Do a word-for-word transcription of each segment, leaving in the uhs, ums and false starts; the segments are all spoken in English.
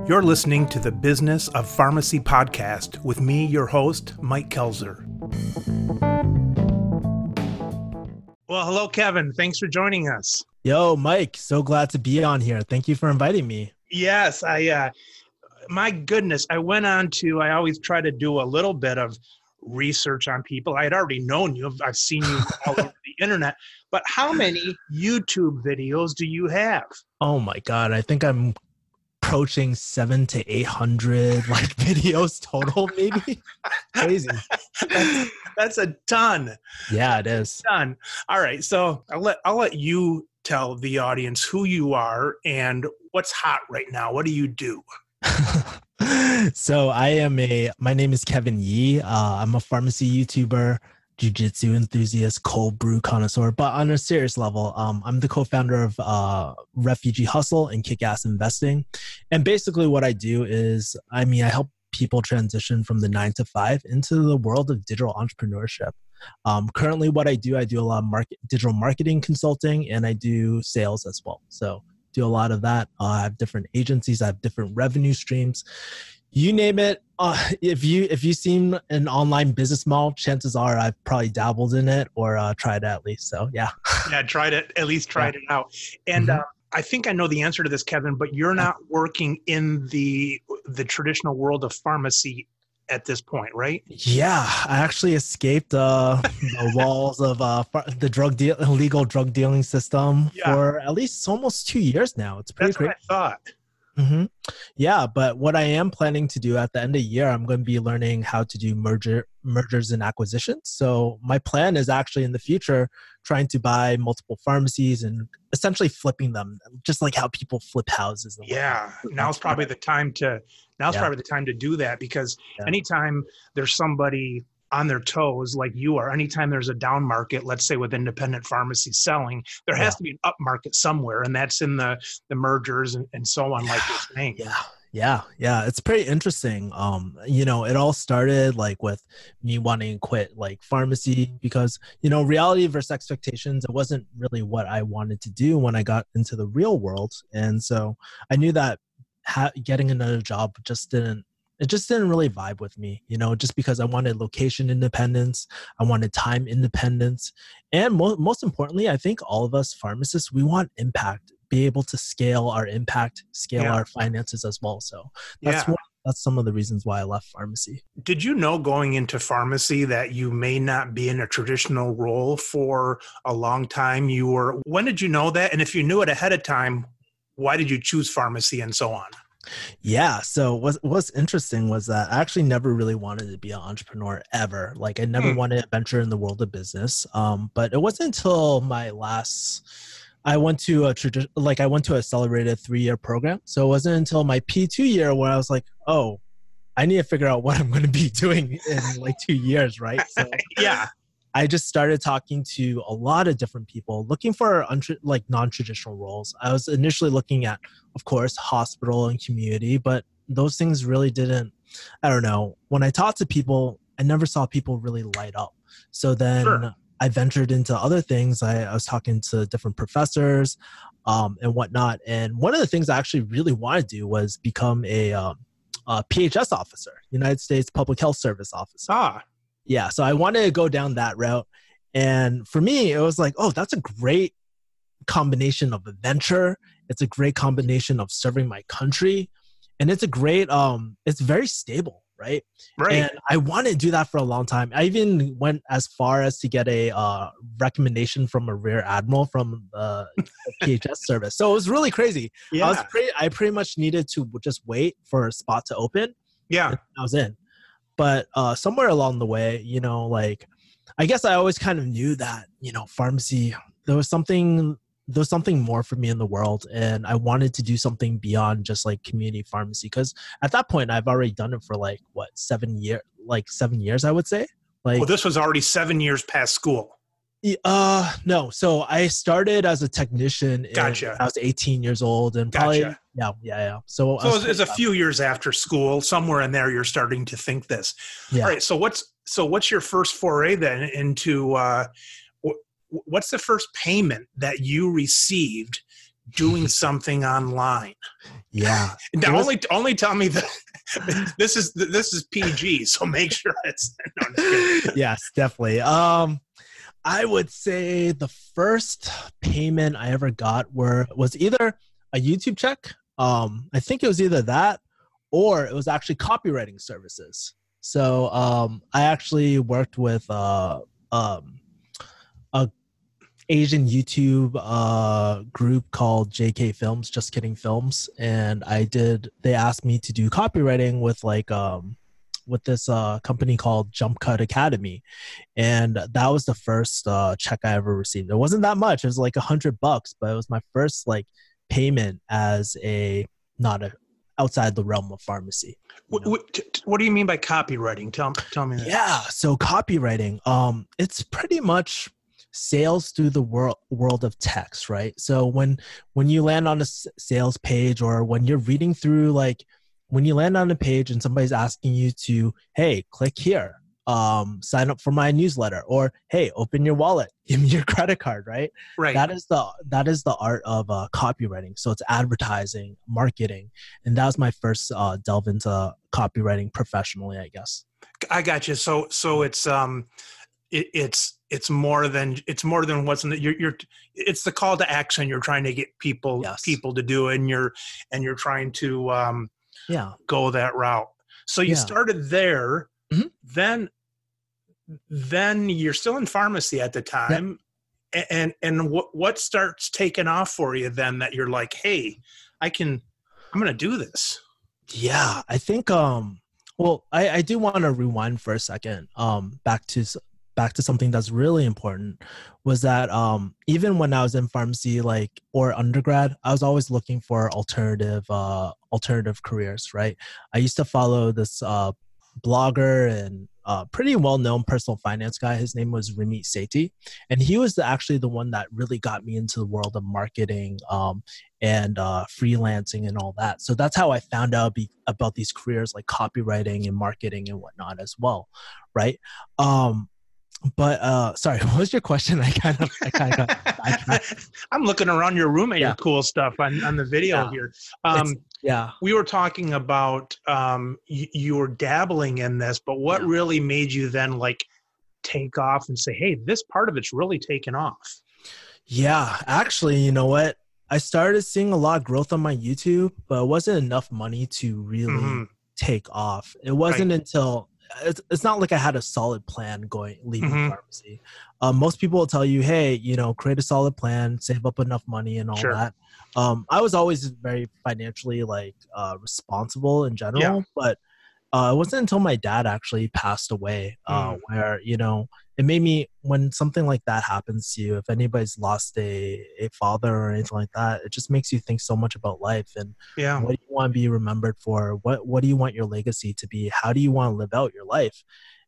You're listening to the Business of Pharmacy podcast with me, your host, Mike Kelzer. Well, hello, Kevin. Thanks for joining us. Yo, Mike. So glad to be on here. Thank you for inviting me. Yes, I, uh, my goodness, I went on to, I always try to do a little bit of research on people. I had already known you. I've seen you all over the internet, but how many YouTube videos do you have? Oh my God. I think I'm approaching seven to eight hundred like videos total, maybe. Crazy. That's, that's a ton. Yeah, it is. A ton. All right. So I'll let, I'll let you tell the audience who you are and what's hot right now. What do you do? So I am a, my name is Kevin Yee. Uh, I'm a pharmacy YouTuber, jiu-jitsu enthusiast, cold brew connoisseur, but on a serious level, um, I'm the co-founder of uh, Refugee Hustle and Kick-Ass Investing. And basically what I do is, I mean, I help people transition from the nine to five into the world of digital entrepreneurship. Um, currently what I do, I do a lot of market, digital marketing consulting, and I do sales as well. So do a lot of that. Uh, I have different agencies. I have different revenue streams. You name it. Uh, if you if you've seen an online business model, chances are I've probably dabbled in it or uh, tried it at least. So yeah. Yeah, tried it. At least tried yeah. it out. And mm-hmm. uh, I think I know the answer to this, Kevin. But you're not working in the the traditional world of pharmacy at this point, right? Yeah, I actually escaped uh, the walls of uh, the drug deal, illegal drug dealing system yeah. for at least almost two years now. It's pretty That's crazy. What I thought. Mm-hmm. Yeah, but what I am planning to do at the end of the year, I'm going to be learning how to do merger mergers and acquisitions. So my plan is actually in the future trying to buy multiple pharmacies and essentially flipping them, just like how people flip houses. And yeah, now's probably the time to now's yeah. probably the time to do that because yeah. anytime there's somebody on their toes like you are, anytime there's a down market, let's say with independent pharmacies selling, there has yeah. to be an up market somewhere, and that's in the the mergers and, and so on, yeah. like you're saying. Yeah, yeah, yeah. It's pretty interesting. Um, you know, it all started like with me wanting to quit like pharmacy because, you know, reality versus expectations, it wasn't really what I wanted to do when I got into the real world. And so I knew that ha- getting another job just didn't It just didn't really vibe with me, you know, just because I wanted location independence, I wanted time independence. And mo- most importantly, I think all of us pharmacists, we want impact, be able to scale our impact, scale yeah. our finances as well. So that's, yeah. one, that's some of the reasons why I left pharmacy. Did you know going into pharmacy that you may not be in a traditional role for a long time? You were, when did you know that? And if you knew it ahead of time, why did you choose pharmacy and so on? Yeah. So what's, what's interesting was that I actually never really wanted to be an entrepreneur ever. Like I never hmm. wanted to venture in the world of business. Um, but it wasn't until my last, I went to a tradi- like I went to a accelerated three-year program. So it wasn't until my P two year where I was like, oh, I need to figure out what I'm going to be doing in like two years. Right. So yeah. I just started talking to a lot of different people looking for untra- like non-traditional roles. I was initially looking at, of course, hospital and community, but those things really didn't, I don't know. When I talked to people, I never saw people really light up. So then sure. I ventured into other things. I, I was talking to different professors um, and whatnot. And one of the things I actually really wanted to do was become a, um, a P H S officer, United States Public Health Service officer. Ah. Yeah, so I wanted to go down that route. And for me, it was like, oh, that's a great combination of adventure. It's a great combination of serving my country. And it's a great, um, it's very stable, right? Right. And I wanted to do that for a long time. I even went as far as to get a uh, recommendation from a rear admiral from uh, the P H S service. So it was really crazy. Yeah. I was pretty, I pretty much needed to just wait for a spot to open. Yeah. I was in. But uh, somewhere along the way, you know, like, I guess I always kind of knew that, you know, pharmacy, there was something, there was something more for me in the world. And I wanted to do something beyond just like community pharmacy. Because at that point, I've already done it for like, what, seven years, like seven years, I would say. Like, well, this was already seven years past school. Uh, no. So I started as a technician. Gotcha. In, I was eighteen years old and gotcha. probably, yeah, yeah, yeah. So, so it's, it's a few years after school, somewhere in there, you're starting to think this. Yeah. All right. So what's, so what's your first foray then into, uh, what's the first payment that you received doing something online. Yeah. Now, was, only only tell me that this is this is P G, so make sure it's. No, I'm just kidding. Yes, definitely. Um, I would say the first payment I ever got were was either a YouTube check. Um, I think it was either that, or it was actually copywriting services. So um, I actually worked with uh, um, a Asian YouTube uh, group called J K Films, Just Kidding Films, and I did. They asked me to do copywriting with like um, with this uh, company called Jump Cut Academy, and that was the first uh, check I ever received. It wasn't that much; it was like a hundred bucks, but it was my first like payment as a not a outside the realm of pharmacy. What, what, what do you mean by copywriting? Tell tell me that. Yeah, so copywriting, um, it's pretty much sales through the world world of text, right? So when when you land on a sales page, or when you're reading through, like when you land on a page and somebody's asking you to, hey, click here, um, sign up for my newsletter, or hey, open your wallet, give me your credit card, right? Right. That is the that is the art of uh, copywriting. So it's advertising, marketing, and that was my first uh, delve into copywriting professionally, I guess. I got you. So so it's um, it, it's it's more than it's more than what's in the, you're you're it's the call to action. You're trying to get people Yes. people to do it, and you're and you're trying to um, yeah go that route. So you yeah. started there, mm-hmm. then then you're still in pharmacy at the time, yep. and and what what starts taking off for you then that you're like, hey, I can I'm gonna do this. Yeah, I think um well I, I do want to rewind for a second um back to back to something that's really important, was that um even when I was in pharmacy, like, or undergrad, I was always looking for alternative uh alternative careers, right? I used to follow this uh blogger and uh pretty well-known personal finance guy. His name was Ramit Sethi, and he was the, actually the one that really got me into the world of marketing um and uh freelancing and all that. So that's how I found out be, about these careers like copywriting and marketing and whatnot as well, right? um But uh, sorry, what was your question? I kind of, I kind of got. I, I'm looking around your room at yeah. your cool stuff on, on the video yeah. here. Um, it's, yeah, we were talking about um, you, you were dabbling in this, but what yeah. really made you then like take off and say, "Hey, this part of it's really taken off"? Yeah, actually, you know what? I started seeing a lot of growth on my YouTube, but it wasn't enough money to really mm-hmm. take off. It wasn't right. until. It's, it's not like I had a solid plan going leaving mm-hmm. pharmacy. Um, most people will tell you, hey, you know, create a solid plan, save up enough money and all sure. that. Um, I was always very financially like uh, responsible in general, yeah. but uh, it wasn't until my dad actually passed away uh, mm. where, you know, it made me, when something like that happens to you, if anybody's lost a, a father or anything like that, it just makes you think so much about life and yeah. what do you want to be remembered for? What what do you want your legacy to be? How do you want to live out your life?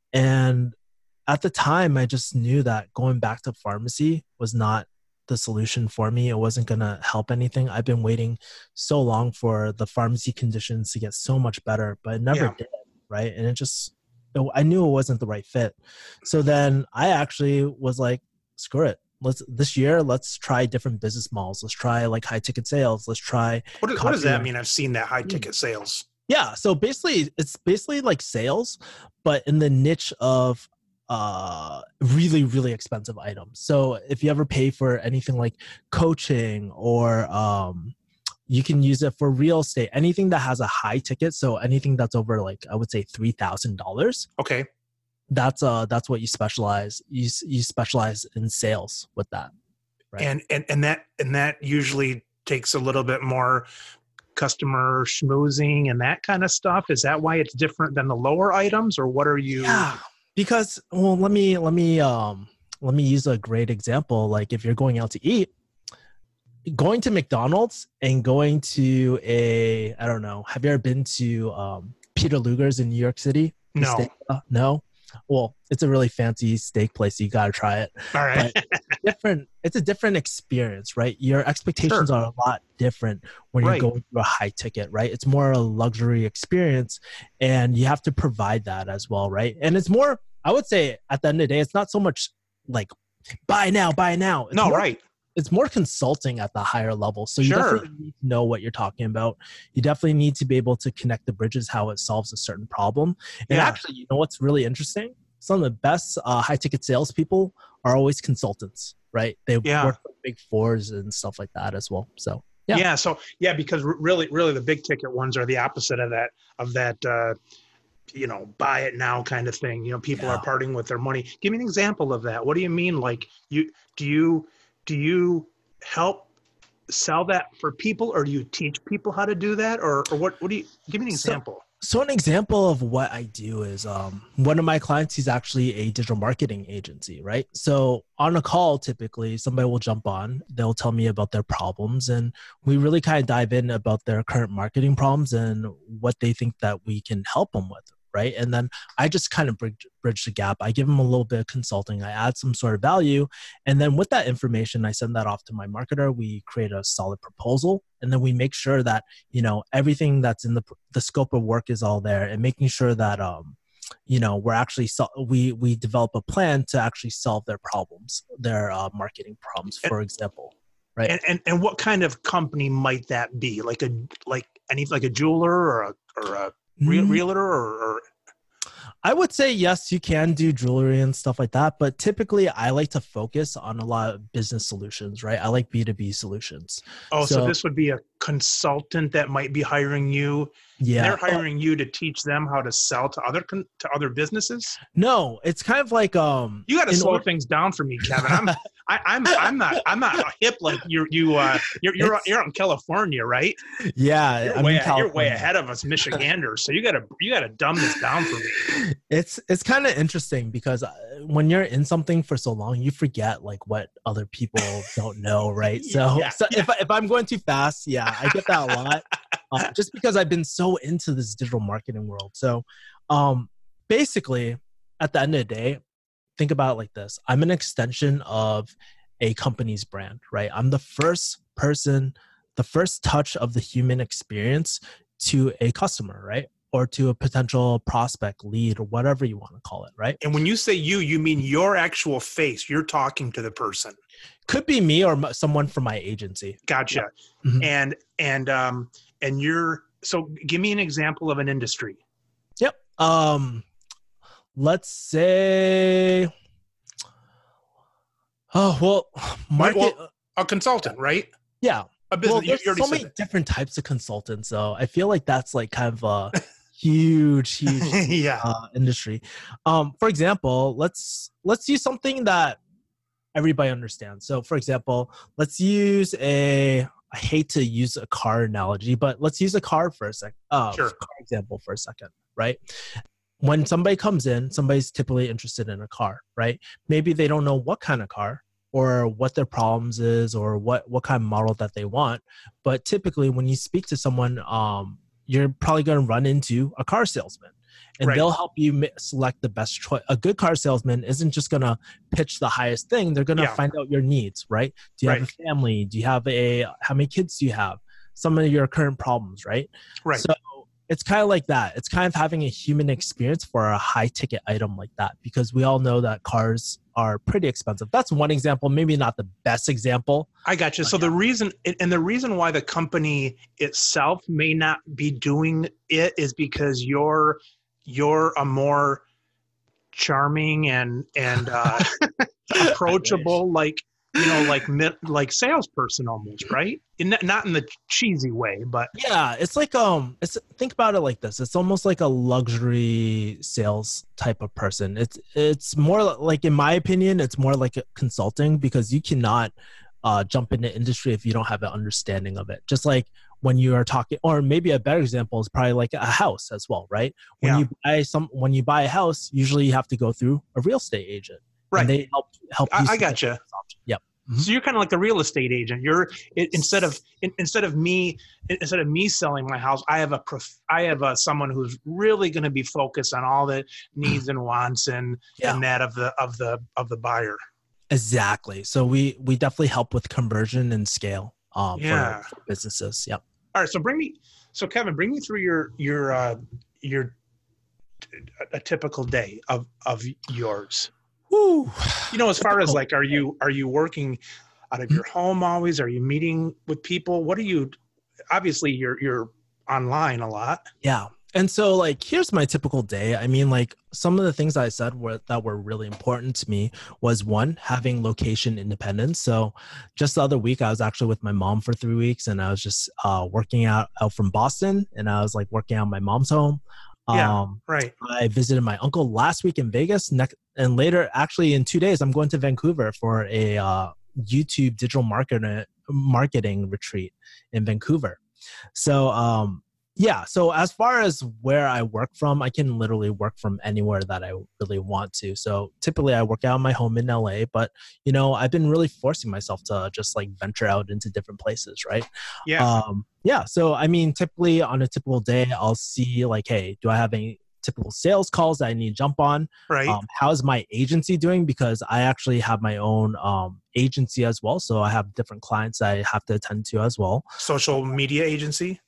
And at the time, I just knew that going back to pharmacy was not the solution for me. It wasn't going to help anything. I've been waiting so long for the pharmacy conditions to get so much better, but it never yeah. did, right? And it just... I knew it wasn't the right fit. So then I actually was like, screw it. Let's this year, let's try different business models. Let's try like high ticket sales. Let's try. What, is, what does that mean? I've seen that high ticket sales. Yeah. So basically it's basically like sales, but in the niche of uh, really, really expensive items. So if you ever pay for anything like coaching or, um, you can use it for real estate, anything that has a high ticket. So anything that's over like, I would say three thousand dollars. Okay. That's uh, that's what you specialize. You you specialize in sales with that. Right? And, and, and that, and that usually takes a little bit more customer schmoozing and that kind of stuff. Is that why it's different than the lower items, or what are you? Yeah, because, well, let me, let me, um, let me use a great example. Like if you're going out to eat, going to McDonald's and going to a, I don't know, have you ever been to um, Peter Luger's in New York City? No. Steak, uh, no? Well, it's a really fancy steak place. You got to try it. All right. But it's different. It's a different experience, right? Your expectations sure. are a lot different when right. you're going through a high ticket, right? It's more a luxury experience, and you have to provide that as well, right? And it's more, I would say at the end of the day, it's not so much like buy now, buy now. It's no, more, right. it's more consulting at the higher level. So you Sure. definitely need to know what you're talking about. You definitely need to be able to connect the bridges, how it solves a certain problem. And Yeah. actually, you know what's really interesting? Some of the best uh, high ticket salespeople are always consultants, right? They Yeah. work with big fours and stuff like that as well. So yeah. Yeah. So yeah, because r- really, really the big ticket ones are the opposite of that, of that, uh, you know, buy it now kind of thing. You know, people Yeah. are parting with their money. Give me an example of that. What do you mean? Like you, do you, do you help sell that for people, or do you teach people how to do that? Or, or what, what do you, give me an So, example. so an example of what I do is um, one of my clients, he's actually a digital marketing agency, right? So on a call, typically somebody will jump on, they'll tell me about their problems, and we really kind of dive in about their current marketing problems and what they think that we can help them with, right? And then I just kind of bridge, bridge the gap. I give them a little bit of consulting. I add some sort of value. And then with that information, I send that off to my marketer. We create a solid proposal. And then we make sure that, you know, everything that's in the, the scope of work is all there, and making sure that, um, you know, we're actually, so, we, we develop a plan to actually solve their problems, their uh, marketing problems, for example. Right. And, and and what kind of company might that be? Like a, like any, like a jeweler or a, or a real, Mm, realtor or, or I would say yes, you can do jewelry and stuff like that, but typically I like to focus on a lot of business solutions, right? I like B two B solutions. oh, so, So this would be a consultant that might be hiring you. yeah, They're hiring you to teach them how to sell to other con- to other businesses. no, it's kind of like um. You got to in slow order- things down for me, Kevin. I'm I, I'm I'm not I'm not hip like you you uh you're you're It's- you're out in California, right? Yeah, You're I'm way in you're way California. ahead of us Michiganders. So you got to you got to dumb this down for me. It's it's kind of interesting because uh, when you're in something for so long, you forget like what other people don't know, right? So, Yeah, so if I, if I'm going too fast, yeah, I get that a lot. Uh, just because I've been so into this digital marketing world. So, um, basically, at the end of the day, think about it like this: I'm an extension of a company's brand, right? I'm the first person, the first touch of the human experience to a customer, right? Or to a potential prospect, lead, or whatever you want to call it, right? And when you say you, you mean your actual face. You're talking to the person. Could be me or m- someone from my agency. Gotcha. Mhm. And and um and you're so give me an example of an industry. Yep. Um, let's say, oh well, market. Well, a consultant, right? Yeah. A business. Well, you, there's you already so said many that. different types of consultants, so I feel like that's like kind of a huge, huge Yeah. uh, industry. Um, for example, let's let's use something that everybody understands. So, for example, let's use a. I hate to use a car analogy, but let's use a car for a sec. Uh, Sure. car example for a second, right? When somebody comes in, somebody's typically interested in a car, right? Maybe they don't know what kind of car or what their problems is or what, what kind of model that they want. But typically when you speak to someone, um, you're probably going to run into a car salesman, and Right. they'll help you ma- select the best choice. A good car salesman isn't just going to pitch the highest thing. They're going to Yeah. find out your needs, right? Do you have Right. a family? Do you have a, how many kids do you have? Some of your current problems, right? Right. So it's kind of like that. It's kind of having a human experience for a high ticket item like that, because we all know that cars are pretty expensive. That's one example, maybe not the best example. I got you. Oh, So the reason, and the reason why the company itself may not be doing it is because you're you're a more charming and and uh, approachable, like you know, like mid, like salesperson almost, right? In, not in the cheesy way, but Yeah, it's like um, it's think about it like this. It's almost like a luxury sales type of person. It's it's more like, in my opinion, it's more like a consulting, because you cannot uh, jump into industry if you don't have an understanding of it. Just like when you are talking, or maybe a better example is probably like a house as well, right? When Yeah. you buy some, when you buy a house, usually you have to go through a real estate agent, right. and they help help you. I, I select got you. the best option. Yep. So you're kind of like the real estate agent. You're it, instead of in, instead of me instead of me selling my house, I have a prof, I have a someone who's really going to be focused on all the needs and wants and Yeah. and that of the of the of the buyer. Exactly. So we we definitely help with conversion and scale um, Yeah. for, for businesses. Yep. All right. So bring me, so Kevin, bring me through your your uh, your a, a typical day of of yours. Woo. You know, as far as Typical like, are you are you working? out of your home always? Are you meeting with people? What are you, obviously you're, you're online a lot. Yeah. And so like, here's my typical day. I mean, like some of the things I said were that were really important to me was one, having location independence. So just the other week, I was actually with my mom for three weeks and I was just uh, working out, out from Boston and I was like working out my mom's home. Yeah, Um, right. I visited my uncle last week in Vegas next, and later, actually in two days, I'm going to Vancouver for a uh, YouTube digital marketing marketing retreat in Vancouver. So, um, yeah. So as far as where I work from, I can literally work from anywhere that I really want to. So typically I work out of my home in L A, but you know, I've been really forcing myself to just like venture out into different places. Right. Yeah. Um, yeah. So, I mean, typically on a typical day, I'll see like, hey, do I have any typical sales calls that I need to jump on? Right. Um, how's my agency doing? Because I actually have my own um, agency as well. So I have different clients I have to attend to as well. Social media agency?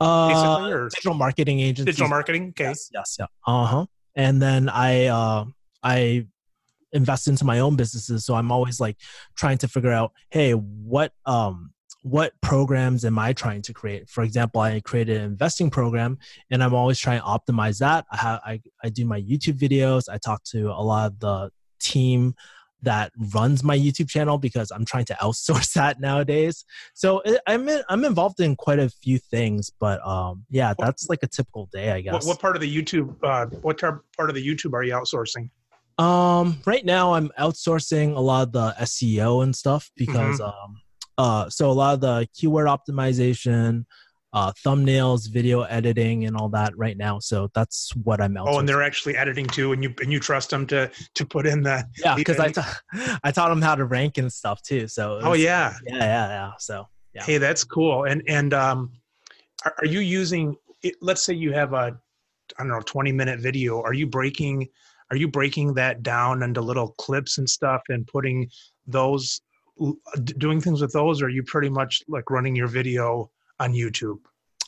Uh, or digital marketing agency. Digital marketing. Okay. Yes. Yes. Yeah. Uh huh. And then I, uh, I invest into my own businesses. So I'm always like trying to figure out, hey, what, um, what programs am I trying to create? For example, I created an investing program and I'm always trying to optimize that. I have, I, I do my YouTube videos. I talk to a lot of the team that runs my YouTube channel because I'm trying to outsource that nowadays. So it, I'm in, I'm involved in quite a few things, but um, yeah, that's like a typical day, I guess. What, what part of the YouTube? Uh, what tar- part of the YouTube are you outsourcing? Um, right now, I'm outsourcing a lot of the S E O and stuff because mm-hmm. um, uh, so a lot of the keyword optimization, uh, thumbnails, video editing, and all that right now. So that's what I'm outsourcing. Oh, and they're actually editing too, and you and you trust them to to put in the yeah, because I ta- I taught them how to rank and stuff too. So was, oh yeah, yeah, yeah, yeah. So yeah. Hey, that's cool. And and um, are, are you using? Let's say you have a I don't know twenty minute video. Are you breaking? Are you breaking that down into little clips and stuff and putting those, doing things with those? Or are you pretty much like running your video on YouTube?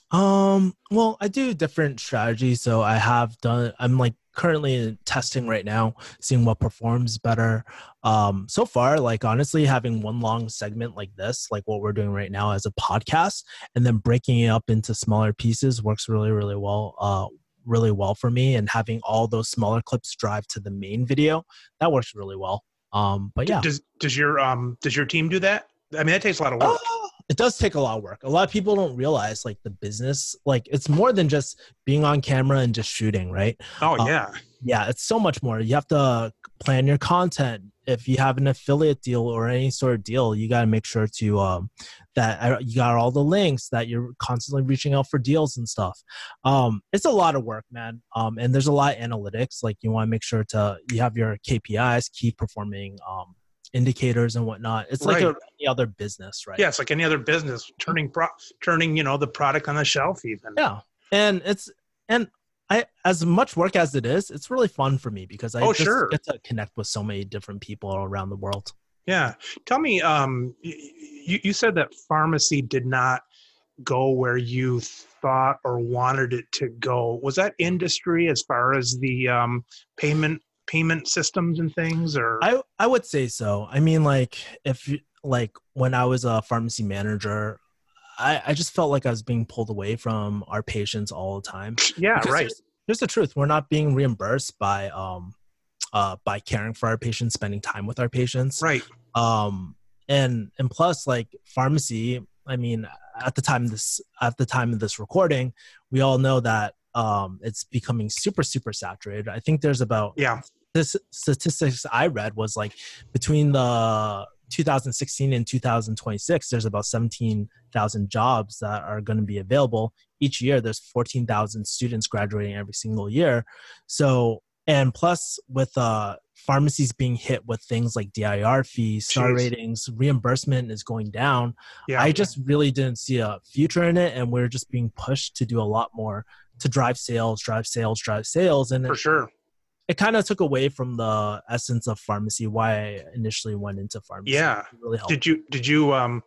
Um, well, I do different strategies. So I have done, I'm like currently testing right now, seeing what performs better. Um, so far, like honestly, having one long segment like this, like what we're doing right now as a podcast, and then breaking it up into smaller pieces works really, really well. Uh, really well for me, and having all those smaller clips drive to the main video, that works really well. Um, but yeah. Does, does your, um, does your team do that? I mean, that takes a lot of work. Uh, it does take a lot of work. A lot of people don't realize like the business, like it's more than just being on camera and just shooting, right? Oh yeah. Um, yeah. It's so much more. You have to plan your content. If you have an affiliate deal or any sort of deal, you got to make sure to, um, that you got all the links, that you're constantly reaching out for deals and stuff. Um, it's a lot of work, man. Um, and there's a lot of analytics. Like you want to make sure to, you have your K P Is, key performing, um, indicators and whatnot. It's like right. a, any other business, right? Yeah, it's like any other business, turning pro- turning you know the product on the shelf even. Yeah, and it's and I as much work as it is, it's really fun for me because I oh, just sure. get to connect with so many different people around the world. Yeah, tell me, um, you you said that pharmacy did not go where you thought or wanted it to go. Was that industry as far as the um, payment? payment systems and things, or I, I would say so. I mean, like if you, like when I was a pharmacy manager, I, I just felt like I was being pulled away from our patients all the time. Yeah, because right. Here's, here's the truth. We're not being reimbursed by um uh by caring for our patients, spending time with our patients. Right. Um and and plus like pharmacy, I mean, at the time this at the time of this recording, we all know that um it's becoming super, super saturated. I think there's about yeah. This statistics I read was like between the two thousand sixteen and two thousand twenty-six, there's about seventeen thousand jobs that are going to be available each year. There's fourteen thousand students graduating every single year. So, and plus with uh, pharmacies being hit with things like D I R fees, star Jeez. ratings, reimbursement is going down. Yeah. I just really didn't see a future in it. And we're just being pushed to do a lot more to drive sales, drive sales, drive sales. And for it, sure. It kind of took away from the essence of pharmacy, why I initially went into pharmacy. Yeah. Really helped. Did you, did you, um,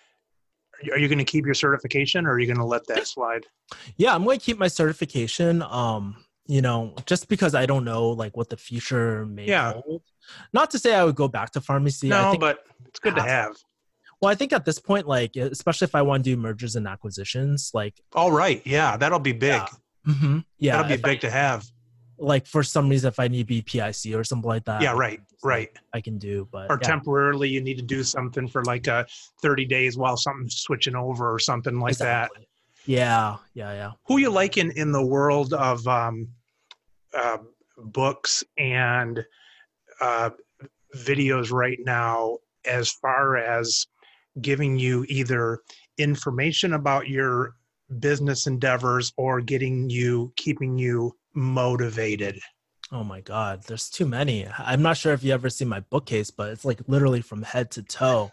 are you going to keep your certification or are you going to let that slide? Yeah, I'm going to keep my certification. Um, you know, just because I don't know like what the future may yeah. hold. Not to say I would go back to pharmacy. No, I think but it's good to have. Well, I think at this point, like, especially if I want to do mergers and acquisitions, like, All right. Yeah. That'll be big. yeah, mm-hmm, yeah, That'll be if big I, to have. like for some reason, if I need to be P I C or something like that, Yeah. I Right. can just, Right. like, I can do, but Or yeah, temporarily you need to do something for like uh, thirty days while something's switching over or something like that. exactly. Yeah, yeah, yeah. Who you like in, in the world of um, uh, books and uh, videos right now, as far as giving you either information about your business endeavors or getting you, keeping you motivated? Oh my God, there's too many. I'm not sure if you ever see my bookcase, but it's like literally from head to toe.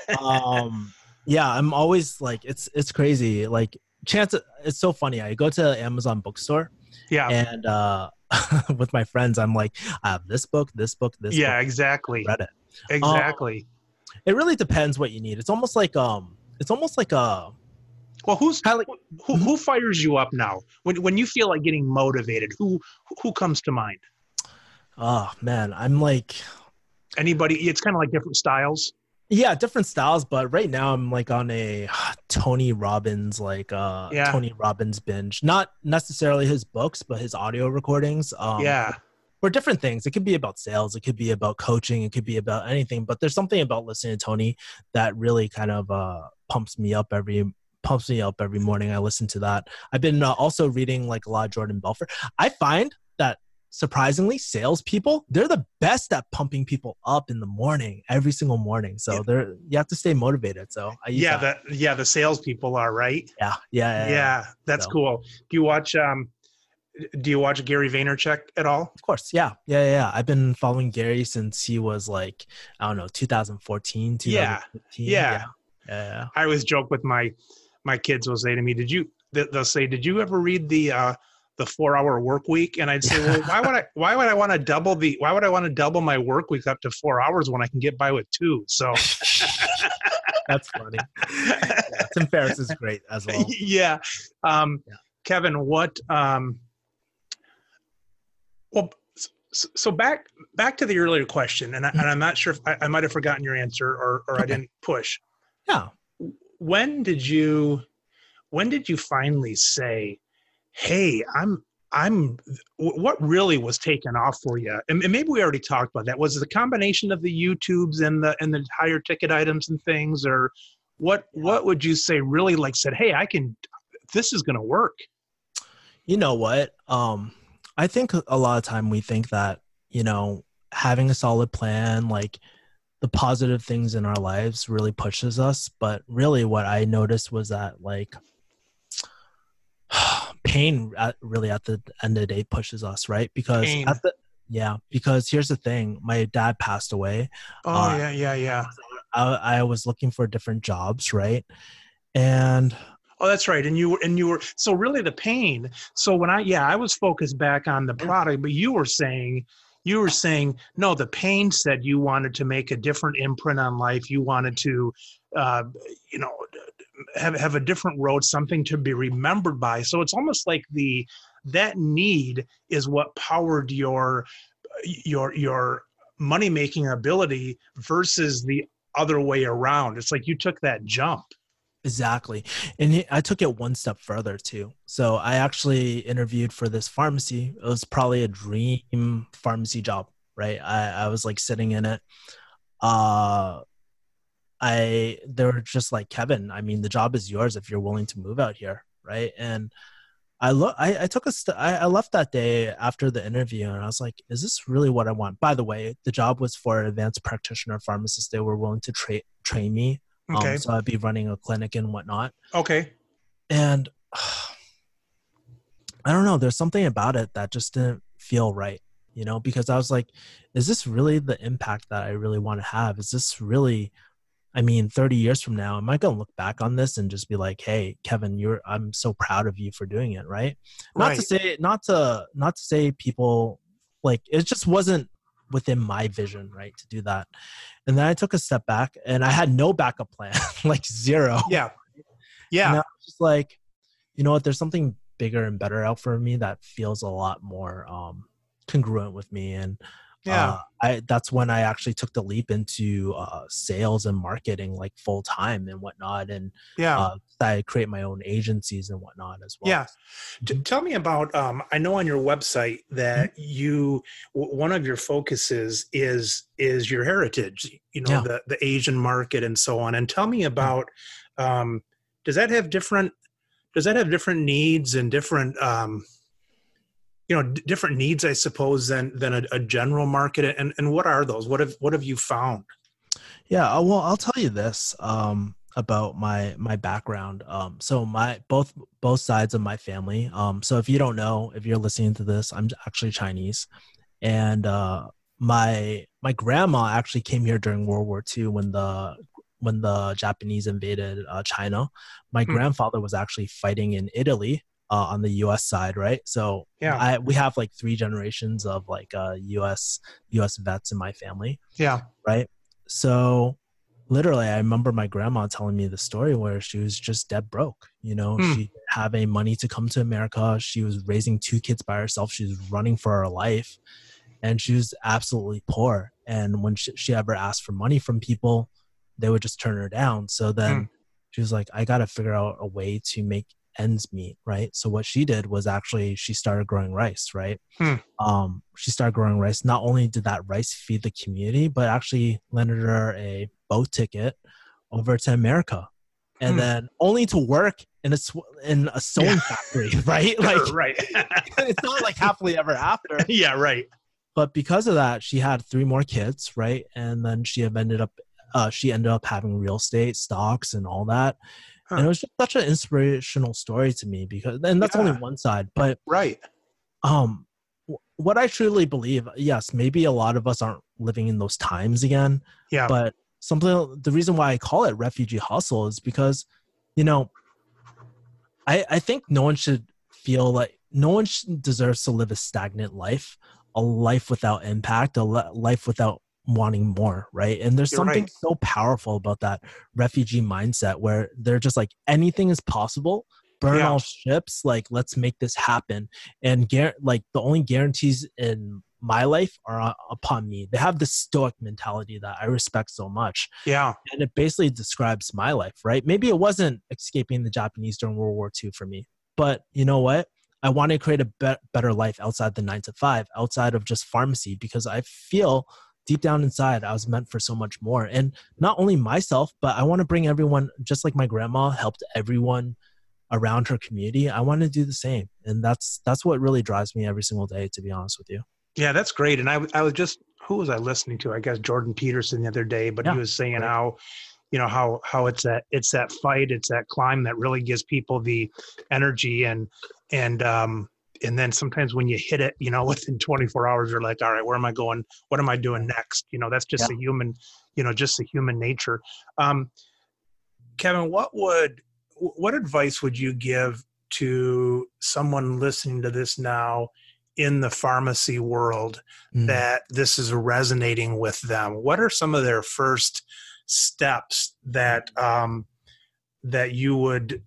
Um, yeah, I'm always like, it's it's crazy. Like, chance, it's so funny. I go to Amazon bookstore, Yeah. and uh, with my friends, I'm like, I have this book, this book, this Yeah, book. exactly. Read it. Exactly. Um, it really depends what you need. It's almost like um, it's almost like a Well, who's kind of like who, who fires you up now when when you feel like getting motivated? Who who comes to mind? oh man, I'm like, Anybody? It's kind of like different styles. yeah, different styles, but right now I'm like on a Tony Robbins, like uh Yeah. Tony Robbins binge. Not necessarily his books, but his audio recordings. Um Yeah. for different things. It could be about sales, it could be about coaching, it could be about anything, but there's something about listening to Tony that really kind of uh pumps me up every pumps me up every morning. I listen to that. I've been uh, also reading like a lot of Jordan Belfort. I find that surprisingly, salespeople, they're the best at pumping people up in the morning, every single morning. So Yeah. they're, you have to stay motivated. So I use Yeah, that. the yeah the salespeople are right. Yeah, yeah, Yeah, yeah, yeah. that's So, cool. Do you watch um do you watch Gary Vaynerchuk at all? of course. Yeah, yeah, yeah, yeah. I've been following Gary since he was like, I don't know, two thousand fourteen, Yeah, twenty fifteen. yeah. Yeah, yeah, yeah. I always joke with my my kids will say to me, "Did you?" they- They'll say, "Did you ever read the uh, the four hour work week?" And I'd say, "Well, why would I? Why would I want to double the? Why would I want to double my work week up to four hours when I can get by with two?" So That's funny. Yeah, Tim Ferriss is great as well. yeah. Um, Yeah. Kevin, what? Um, well, s- so back back to the earlier question, and, I, and I'm not sure if I, I might have forgotten your answer or or I Okay. didn't push. Yeah. When did you when did you finally say, "Hey, I'm I'm what really was taken off for you?" And, and maybe we already talked about that. Was it the combination of the YouTubes and the and the higher ticket items and things, or what what would you say really like said, "Hey, I can this is going to work"? You know what? Um, I think a lot of time we think that, you know, having a solid plan, like the positive things in our lives really pushes us. But really what I noticed was that like pain at, really at the end of the day pushes us, right? Because Pain. at the, yeah, because here's the thing. My dad passed away. Oh Uh, yeah, yeah, yeah. I, I was looking for different jobs, right? And Oh, that's right. And you were, and you were, so really the pain. So when I, yeah, I was focused back on the product, but you were saying, you were saying, no, the pain said you wanted to make a different imprint on life. You wanted to, uh, you know, have, have a different road, something to be remembered by. So it's almost like the, that need is what powered your, your, your money-making ability versus the other way around. It's like you took that jump. exactly. And he- I took it one step further too. So I actually interviewed for this pharmacy. It was probably a dream pharmacy job, right? I, I was like sitting in it. Uh, I, they were just like, Kevin, I mean, the job is yours if you're willing to move out here, right? And I look, I, I took a, st- I, I left that day after the interview and I was like, is this really what I want? By the way, the job was for an advanced practitioner pharmacist. They were willing to tra- train me. Okay. Um, so I'd be running a clinic and whatnot. Okay. And I don't know, there's something about it that just didn't feel right, you know, because I was like, is this really the impact that I really want to have? Is this really, I mean, thirty years from now, am I going to look back on this and just be like, hey, Kevin, you're, I'm so proud of you for doing it. Right. Not Right. to say, not to, not to say people like, it just wasn't within my vision, right, to do that. And then I took a step back and I had no backup plan, like zero. Yeah. And Yeah. I was just like, you know what, there's something bigger and better out for me that feels a lot more um, congruent with me. And Yeah. Uh, I that's when I actually took the leap into uh, sales and marketing, like full time and whatnot, and Yeah. uh, I create my own agencies and whatnot as well. Yeah. T- Mm-hmm. tell me about, um, I know on your website that you, w- one of your focuses is, is your heritage, you know, Yeah. the, the Asian market and so on. And tell me Yeah. about, um, does that have different, does that have different needs and different, um, you know, d- different needs, I suppose, than, than a, a general market? And, and what are those? What have, what have you found? Yeah, uh, well, I'll tell you this um, about my my background. Um, so my both both sides of my family. Um, so if you don't know, if you're listening to this, I'm actually Chinese, and uh, my my grandma actually came here during World War Two when the when the Japanese invaded uh, China. My Hmm. grandfather was actually fighting in Italy uh, on the U S side, right? So Yeah. I we have like three generations of like uh, U S U S vets in my family, Yeah. right? So literally, I remember my grandma telling me the story where she was just dead broke. You know, Hmm. she didn't have any money to come to America. She was raising two kids by herself. She was running for her life, and she was absolutely poor. And when she, she ever asked for money from people, they would just turn her down. So Hmm. then she was like, I got to figure out a way to make ends meet, right? So what she did was actually she started growing rice, right? Hmm. Um, she started growing rice. Not only did that rice feed the community, but actually landed her a boat ticket over to America, and Hmm. then only to work in a sw- in a sewing Yeah. factory, right? Like, Right. it's not like happily ever after. Yeah. Right. But because of that, she had three more kids, right? And then she have ended up, uh, she ended up having real estate, stocks, and all that. And Huh. it was just such an inspirational story to me because, and that's only Yeah. one side, but Right. um, wh- what I truly believe, yes, maybe a lot of us aren't living in those times again, Yeah. but something, the reason why I call it refugee hustle is because, you know, I, I think no one should feel like no one should, deserves to live a stagnant life, a life without impact, a li- life without wanting more, right? And there's You're something right. so powerful about that refugee mindset where they're just like anything is possible. Burn Yeah. all ships, like let's make this happen. And gar- like the only guarantees in my life are uh, upon me. They have this stoic mentality that I respect so much, Yeah. and it basically describes my life, right? Maybe it wasn't escaping the Japanese during World War Two for me, but you know what? I want to create a be- better life outside the nine to five, outside of just pharmacy, because I feel deep down inside I was meant for so much more. And not only myself, but I want to bring everyone, just like my grandma helped everyone around her community. I want to do the same. And that's that's what really drives me every single day, to be honest with you. Yeah, that's great. And I, w- I was just, who was I listening to? I guess Jordan Peterson the other day, but he Yeah. was saying Right. how, you know, how, how it's that, it's that fight, it's that climb that really gives people the energy and, and, um, and then sometimes when you hit it, you know, within twenty-four hours, you're like, all right, where am I going? What am I doing next? You know, that's just Yeah. a human, you know, just a human nature. Um, Kevin, what would, what advice would you give to someone listening to this now in the pharmacy world Mm. that this is resonating with them? What are some of their first steps that um, that you would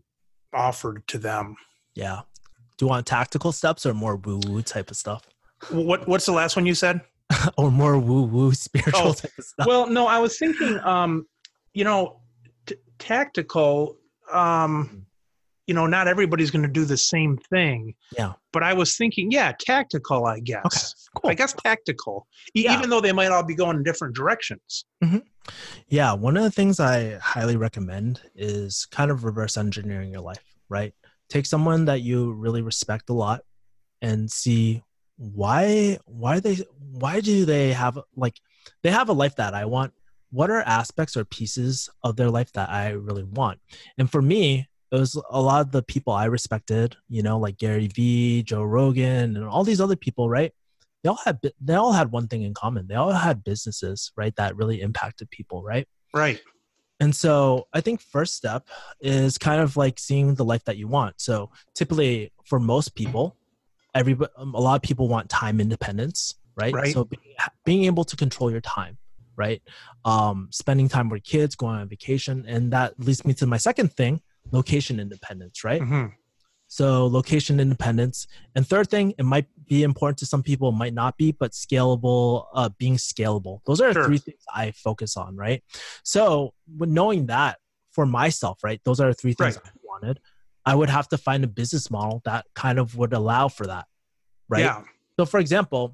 offer to them? Yeah. Do you want tactical steps or more woo woo type of stuff? What What's the last one you said? Or more woo woo spiritual Oh, type of stuff? well, no, I was thinking, um, you know, t- tactical. Um, you know, not everybody's going to do the same thing. Yeah. But I was thinking, yeah, tactical, I guess. Okay, cool. I guess tactical, e- Yeah. even though they might all be going in different directions. Yeah, one of the things I highly recommend is kind of reverse engineering your life, right? Take someone that you really respect a lot and see why why they why do they have like they have a life that I want. What are aspects or pieces of their life that I really want? And for me, it was a lot of the people I respected, you know, like Gary Vee, Joe Rogan, and all these other people, right? They all had bu- they all had one thing in common. They all had businesses, right, that really impacted people, right? Right. And so I think first step is kind of like seeing the life that you want. So typically for most people, every um, a lot of people want time independence, right? Right. So being, being able to control your time, right? Um, spending time with kids, going on vacation, and that leads me to my second thing, location independence, right? Mm-hmm. So location independence. And third thing, it might be important to some people, might not be, but scalable, uh, being scalable. Those are the Sure. three things I focus on, right? So with knowing that for myself, right, those are the three things Right. I wanted. I would have to find a business model that kind of would allow for that, right? Yeah. So for example,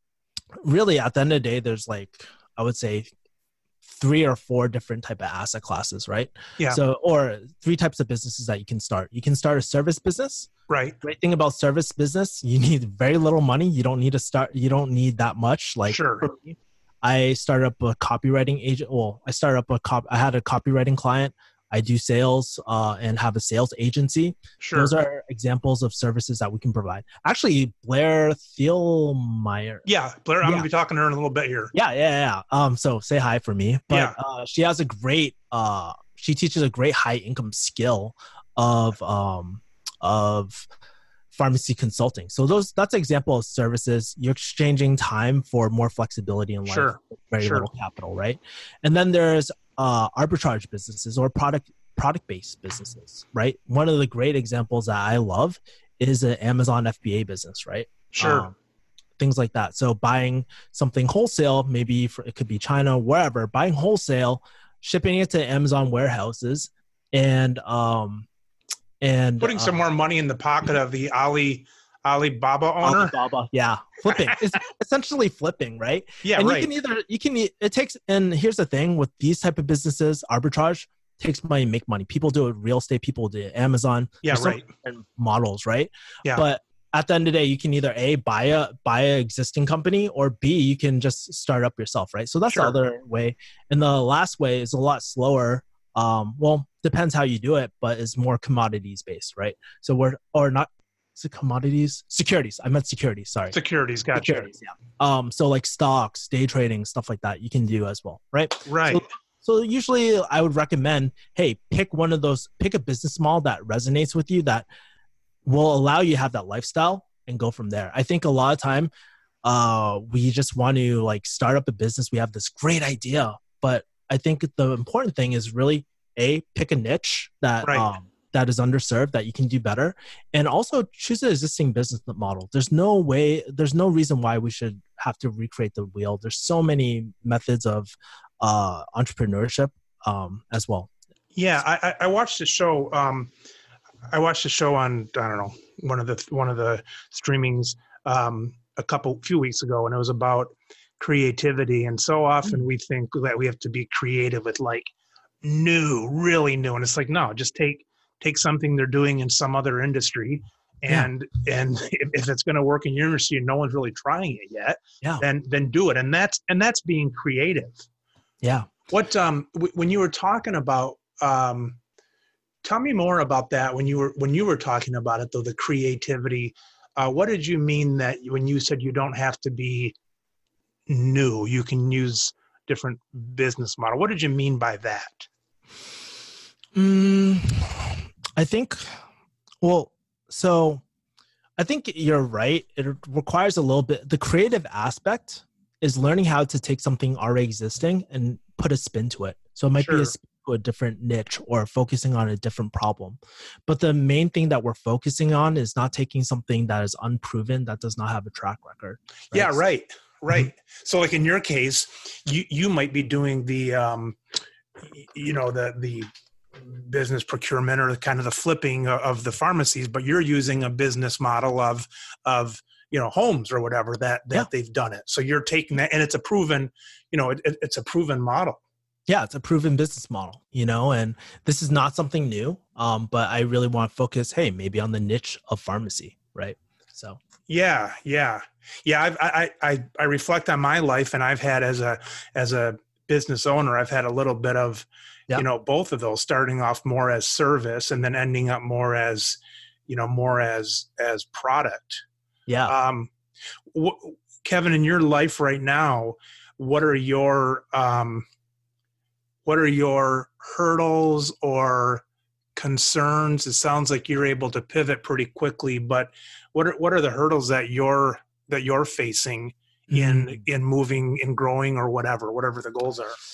really at the end of the day, there's like, I would say three or four different type of asset classes, right? Yeah. So, or three types of businesses that you can start. You can start a service business. Right. Great thing about service business, you need very little money. You don't need to start, you don't need that much. Like Sure. for me, I started up a copywriting agent. Well, I started up a cop, I had a copywriting client. I do sales uh, and have a sales agency. Sure. Those are examples of services that we can provide. Actually, Blair Thielmeyer. Yeah, Blair, I'm Yeah. gonna be talking to her in a little bit here. Yeah, yeah, yeah. Um, so say hi for me. But Yeah. uh, she has a great. Uh, she teaches a great high income skill of um of pharmacy consulting. So those that's an example of services. You're exchanging time for more flexibility in life. Sure. With very Sure. little capital, right? And then there's uh, arbitrage businesses or product product based businesses, right? One of the great examples that I love is an Amazon F B A business, right? Sure. Um, things like that. So buying something wholesale, maybe for, it could be China, wherever, buying wholesale, shipping it to Amazon warehouses, and um, and Putting uh, some more money in the pocket of the Ali Alibaba owner. Alibaba, yeah, flipping. It's essentially flipping, right? Yeah, and right. you can either you can e- it takes. And here's the thing with these type of businesses, arbitrage takes money, make money. People do it. Real estate people do it. Amazon. Yeah, There's so right. many different models, right? Yeah. But at the end of the day, you can either A, buy a buy a existing company, or B, you can just start up yourself, right? So that's Sure. the other way. And the last way is a lot slower. Um, well, depends how you do it, but it's more commodities based, right? So we're or not is it commodities? Securities. I meant securities, sorry. Securities, gotcha. Securities, yeah. Um, so like stocks, day trading, stuff like that, you can do as well, right? Right. So, so usually I would recommend, hey, pick one of those, pick a business model that resonates with you that will allow you to have that lifestyle and go from there. I think a lot of time uh, we just want to like start up a business. We have this great idea, but I think the important thing is really a pick a niche that Right. um, that is underserved that you can do better, and also choose an existing business model. There's no way, there's no reason why we should have to recreate the wheel. There's so many methods of uh, entrepreneurship um, as well. Yeah, I, I I watched a show. Um, I watched a show on I don't know one of the one of the streamings um, a couple few weeks ago, and it was about creativity. And so often we think that we have to be creative with like new, really new, and it's like no, just take take something they're doing in some other industry, and yeah. and if, if it's going to work in your industry and no one's really trying it yet, yeah, then then do it, and that's and that's being creative. Yeah. What um w- when you were talking about um. Tell me more about that when you were when you were talking about it though, the creativity. Uh, what did you mean that when you said you don't have to be new, you can use different business model? What did you mean by that? Mm, I think, well, so I think you're right. It requires a little bit, the creative aspect is learning how to take something already existing and put a spin to it. So it might Sure. be a spin to a different niche or focusing on a different problem. But the main thing that we're focusing on is not taking something that is unproven, that does not have a track record. Right? Yeah, right, right. Mm-hmm. So like in your case, you, you might be doing the, um, you know, the, the business procurement or kind of the flipping of the pharmacies, but you're using a business model of, of, you know, homes or whatever that, that yeah. they've done it. So you're taking that and it's a proven, you know, it, it's a proven model. Yeah, it's a proven business model, you know, and this is not something new. Um, but I really want to focus, hey, maybe on the niche of pharmacy, right? So yeah, yeah, yeah. I've, I I I reflect on my life, and I've had as a as a business owner, I've had a little bit of, yeah. you know, both of those, starting off more as service and then ending up more as, you know, more as as product. Yeah. Um, wh- Kevin, in your life right now, what are your um, what are your hurdles or concerns? It sounds like you're able to pivot pretty quickly, but what are what are the hurdles that you're that you're facing in mm. in moving, in growing, or whatever, whatever the goals are?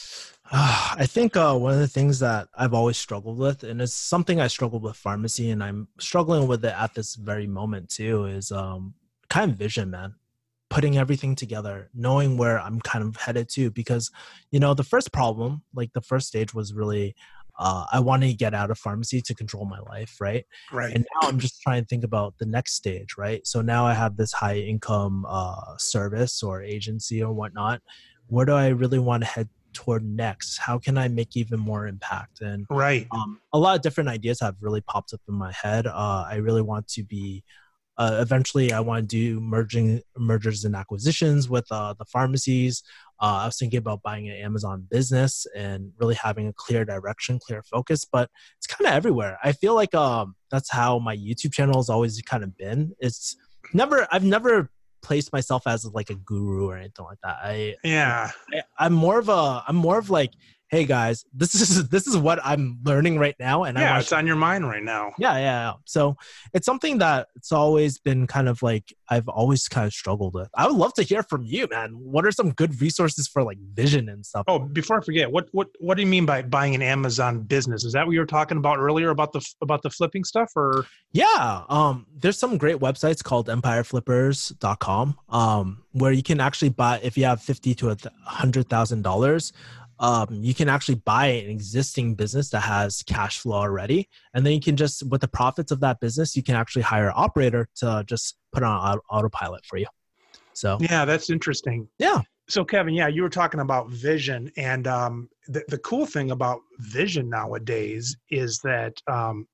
Uh, I think uh, one of the things that I've always struggled with, and it's something I struggled with pharmacy, and I'm struggling with it at this very moment too, is um, kind of vision, man. Putting everything together, knowing where I'm kind of headed to, because, you know, the first problem, like the first stage was really, uh, I wanted to get out of pharmacy to control my life, right? Right. And now I'm just trying to think about the next stage, right? So now I have this high income uh, service or agency or whatnot. Where do I really want to head toward next? How can I make even more impact? And Right. um, a lot of different ideas have really popped up in my head. Uh, I really want to be Uh, eventually, I want to do merging mergers and acquisitions with uh, the pharmacies. Uh, I was thinking about buying an Amazon business and really having a clear direction, clear focus. But it's kind of everywhere. I feel like um, that's how my YouTube channel has always kind of been. It's never. I've never placed myself as like a guru or anything like that. I Yeah. I, I'm more of a. I'm more of like, hey guys, this is this is what I'm learning right now, and I Yeah, want it's on your mind right now. yeah, yeah, yeah. So it's something that it's always been kind of like I've always kind of struggled with. I would love to hear from you, man. What are some good resources for like vision and stuff? Oh, before I forget, what what what do you mean by buying an Amazon business? Is that what you were talking about earlier about the about the flipping stuff, or? Yeah, um, there's some great websites called empire flippers dot com, um, where you can actually buy if you have fifty to a hundred thousand dollars. Um, you can actually buy an existing business that has cash flow already, and then you can just with the profits of that business, you can actually hire an operator to just put on auto- autopilot for you. So Yeah, that's interesting. yeah, So Kevin, yeah, you were talking about vision, and um, the the cool thing about vision nowadays is that um,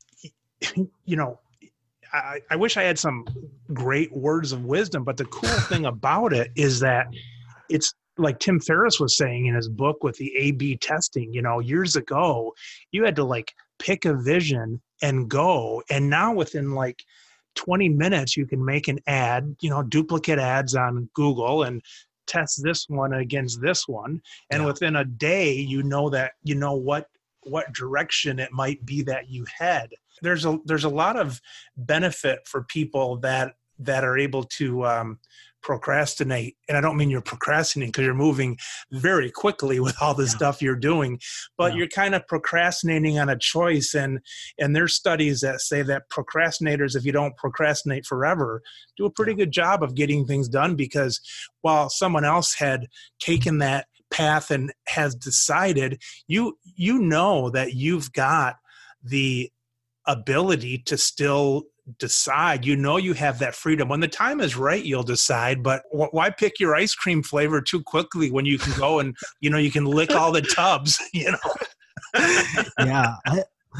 you know, I, I wish I had some great words of wisdom, but the cool thing about it is that it's like Tim Ferriss was saying in his book with the A B testing, you know, years ago, you had to like pick a vision and go. And now within like twenty minutes, you can make an ad, you know, duplicate ads on Google and test this one against this one. And yeah, within a day, you know that, you know, what, what direction it might be that you head. There's a, there's a lot of benefit for people that, that are able to, um, procrastinate. And I don't mean you're procrastinating because you're moving very quickly with all the yeah, stuff you're doing, but yeah, you're kind of procrastinating on a choice. And, and there's studies that say that procrastinators, if you don't procrastinate forever, do a pretty yeah, good job of getting things done, because while someone else had taken that path and has decided, you, you know that you've got the ability to still decide. You know, you have that freedom. When the time is right, you'll decide, but wh- why pick your ice cream flavor too quickly when you can go and, you know, you can lick all the tubs, you know? yeah. I,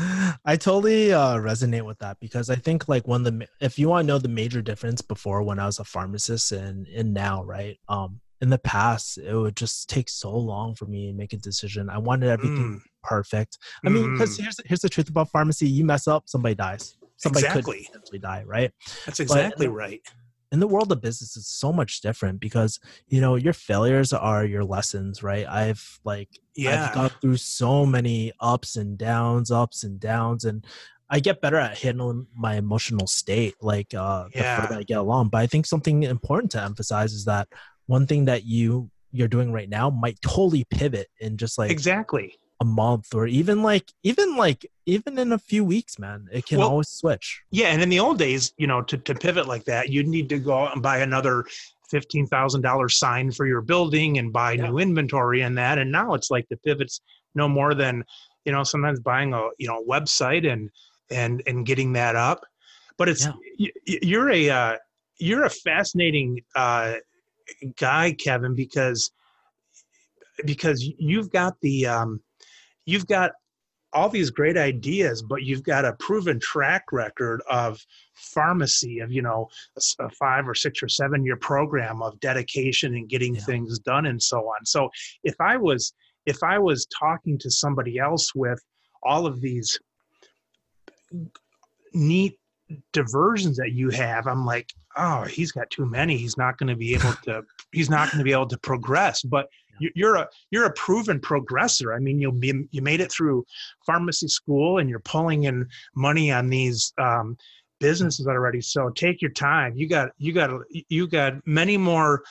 I totally uh, resonate with that because I think like one of the ma- if you want to know the major difference before when I was a pharmacist and and now, right? Um, in the past, it would just take so long for me to make a decision. I wanted everything Mm, perfect. I mean, because mm-hmm. here's here's the truth about pharmacy: you mess up, somebody dies. Somebody could Exactly. potentially die, right? That's But in exactly the, right. in the world of business, it's so much different because you know your failures are your lessons, right? I've like I've Yeah. gone through so many ups and downs, ups and downs, and I get better at handling my emotional state like uh the further Yeah. I get along. But I think something important to emphasize is that one thing that you you're doing right now might totally pivot in just like Exactly. a month or even like even like even in a few weeks, man. It can Well, always switch. yeah. And in the old days, you know, to, to pivot like that, you'd need to go out and buy another fifteen thousand dollars sign for your building and buy Yeah. new inventory and that. And now it's like the pivot's no more than, you know, sometimes buying a, you know, website and, and, and getting that up. But it's, Yeah. y- y- you're a, uh, you're a fascinating uh, guy, Kevin, because, because you've got the, um, you've got all these great ideas, but you've got a proven track record of pharmacy, of, you know, a, s- a five or six or seven year program of dedication and getting Yeah. things done and so on. So if I was, if I was talking to somebody else with all of these neat diversions that you have, I'm like, oh, he's got too many. He's not going to be able to. He's not going to be able to progress. But Yeah. you- you're a you're a proven progressor. I mean, you'll be you made it through pharmacy school, and you're pulling in money on these um, businesses already. So take your time. You got you got you got many more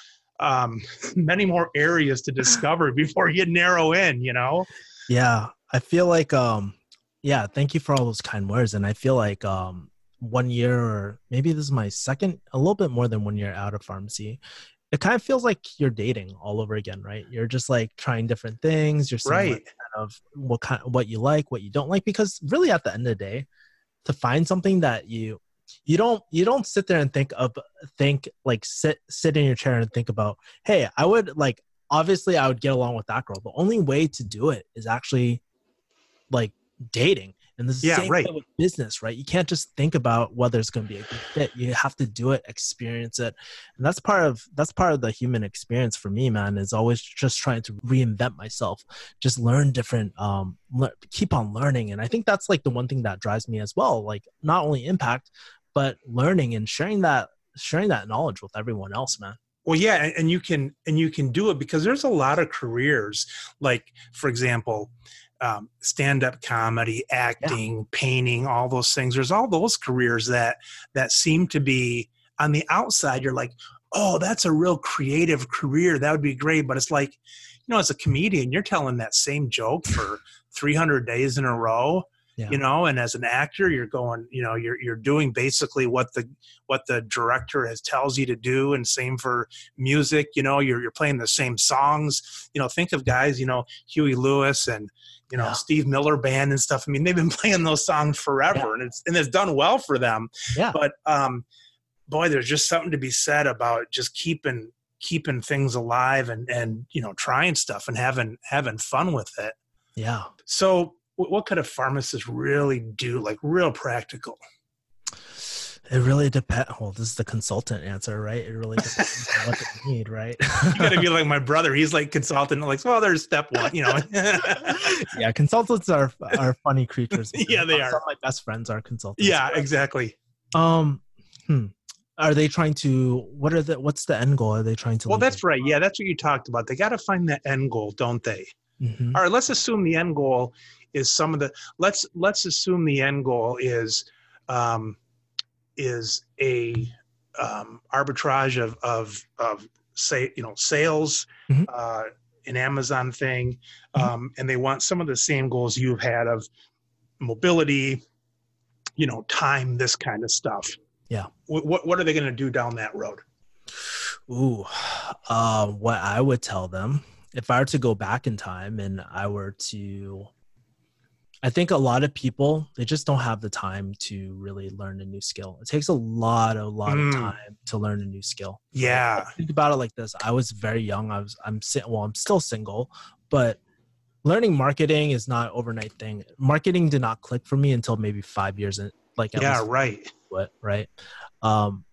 um, many more areas to discover before you narrow in, you know? Yeah. I feel like, um, yeah, thank you for all those kind words. And I feel like, um, one year, or maybe this is my second, a little bit more than one year out of pharmacy, it kind of feels like you're dating all over again, right? You're just like trying different things. You're seeing what Right. kind of what kind what you like, what you don't like, because really at the end of the day, to find something that you you don't you don't sit there and think of think like sit sit in your chair and think about, hey, I would like obviously I would get along with that girl. The only way to do it is actually like dating. And the Yeah, same right. way with business, right? You can't just think about whether it's going to be a good fit. You have to do it, experience it. And that's part of that's part of the human experience for me, man, is always just trying to reinvent myself, just learn different, um, le- keep on learning. And I think that's like the one thing that drives me as well. Like not only impact, but learning and sharing that sharing that knowledge with everyone else, man. Well, yeah, and and you can and you can do it because there's a lot of careers. Like, for example, um, stand-up comedy, Yeah. acting, painting, all those things. There's all those careers that that seem to be on the outside. You're like, oh, that's a real creative career. That would be great. But it's like, you know, as a comedian, you're telling that same joke for three hundred days in a row. Yeah. You know, and as an actor, you're going, you know, you're you're doing basically what the what the director has tells you to do, and same for music. You know, you're you're playing the same songs. You know, think of guys, you know, Huey Lewis and you know Yeah. Steve Miller Band and stuff. I mean, they've been playing those songs forever, Yeah. and it's and it's done well for them. Yeah. But um, boy, there's just something to be said about just keeping keeping things alive and and you know trying stuff and having having fun with it. Yeah. So what could a pharmacist really do, like real practical? It really depends. Well, this is the consultant answer, right? It really depends on what they need, right? You got to be like my brother. He's like consultant. Like, well, there's step one, you know. Yeah, consultants are are funny creatures. Yeah, they are. Some of my best friends are consultants. Yeah, exactly. Um, hmm. Are they trying to? What are the? What's the end goal? Are they trying to? Well, that's right. Yeah, that's what you talked about. They got to find that end goal, don't they? Mm-hmm. All right. Let's assume the end goal is some of the. Let's let's assume the end goal is, um, is a um, arbitrage of of of say you know sales, mm-hmm. uh, an Amazon thing, um, mm-hmm. and they want some of the same goals you've had of mobility, you know, time, this kind of stuff. Yeah. What what, what are they going to do down that road? Ooh, uh, what I would tell them if I were to go back in time and I were to, I think a lot of people, they just don't have the time to really learn a new skill. It takes a lot, a lot mm. of time to learn a new skill. Yeah. Right? Think about it like this. I was very young. I was, I'm, well, I'm still single, but learning marketing is not an overnight thing. Marketing did not click for me until maybe five years in, like, at yeah, least right. What, right. Um,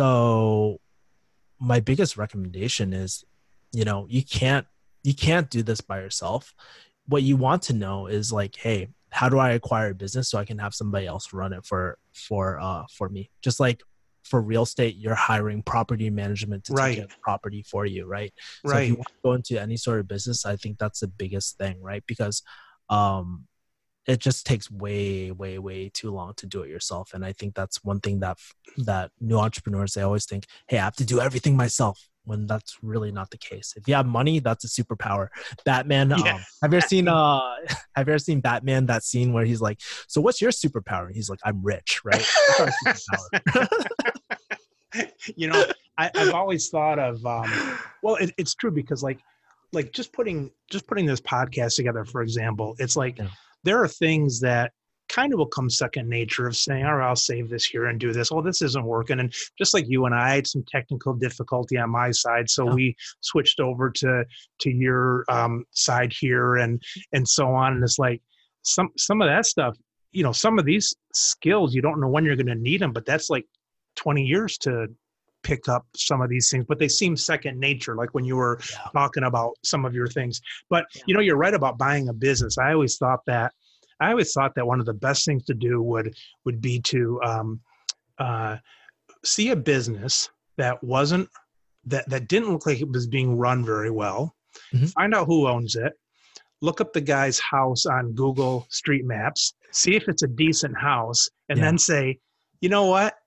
so my biggest recommendation is, you know, you can't, you can't do this by yourself. What you want to know is like, hey, how do I acquire a business so I can have somebody else run it for, for, uh, for me? Just like for real estate, you're hiring property management to right. take care of property for you. Right. So right. if you want to go into any sort of business, I think that's the biggest thing, right? Because, um, it just takes way, way, way too long to do it yourself. And I think that's one thing that, that new entrepreneurs, they always think, hey, I have to do everything myself, when that's really not the case. If you have money, that's a superpower. Batman, yeah. um, have you ever seen, uh, have you ever seen Batman, that scene where he's like, so what's your superpower? And he's like, I'm rich, right? That's our superpower. You know, I, I've always thought of, um, well, it, it's true because like, like just putting, just putting this podcast together, for example, it's like, yeah. there are things that kind of will come second nature of saying, all right, I'll save this here and do this. Oh, this isn't working. And just like you and I, I had some technical difficulty on my side. So yeah. we switched over to, to your um, side here and, and so on. And it's like some, some of that stuff, you know, some of these skills, you don't know when you're going to need them, but that's like twenty years to pick up some of these things, but they seem second nature. Like when you were yeah. talking about some of your things, but yeah. you know, you're right about buying a business. I always thought that, I always thought that one of the best things to do would, would be to um, uh, see a business that wasn't, that, that didn't look like it was being run very well, mm-hmm. find out who owns it, look up the guy's house on Google Street Maps, see if it's a decent house, and yeah. then say, you know what?